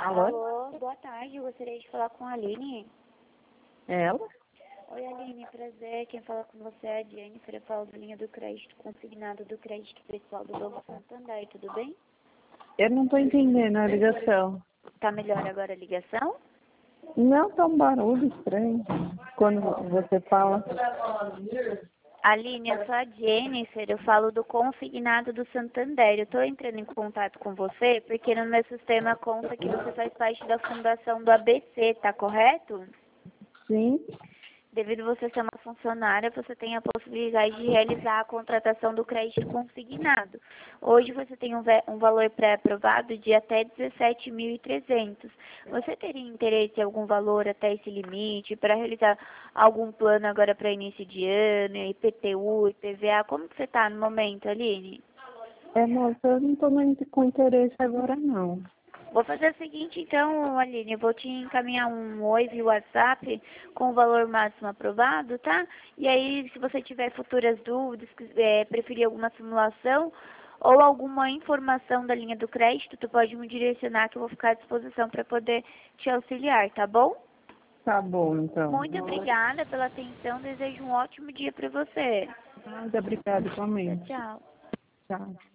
Alô? Alô, boa tarde. Eu gostaria de falar com a Aline. Ela? Oi, Aline, prazer. Quem fala com você é a Jennifer. Eu falo da linha do crédito consignado do crédito pessoal do Banco Santander. Tudo bem? Eu não tô entendendo a ligação. Tá melhor agora a ligação? Não, tá um barulho estranho quando você fala. Aline, eu sou a Jennifer. Eu falo do consignado do Santander. Eu tô entrando em contato com você porque no meu sistema conta que você faz parte da fundação do ABC, tá correto? Sim, Devido a você ser uma funcionária, você tem a possibilidade de realizar a contratação do crédito consignado. Hoje você tem um valor pré-aprovado de até 17.300. Você teria interesse em algum valor até esse limite para realizar algum plano agora para início de ano, IPTU, IPVA? Como que você está no momento, Aline? moça, eu não tô muito com interesse agora não. Vou fazer o seguinte, então, Aline, eu vou te encaminhar um oi via WhatsApp com o valor máximo aprovado, tá? E aí, se você tiver futuras dúvidas, preferir alguma simulação ou alguma informação da linha do crédito, tu pode me direcionar que eu vou ficar à disposição para poder te auxiliar, tá bom? Tá bom, então. Muito obrigada pela atenção, desejo um ótimo dia para você. Muito obrigada, Tchau, igualmente. tchau. Tchau.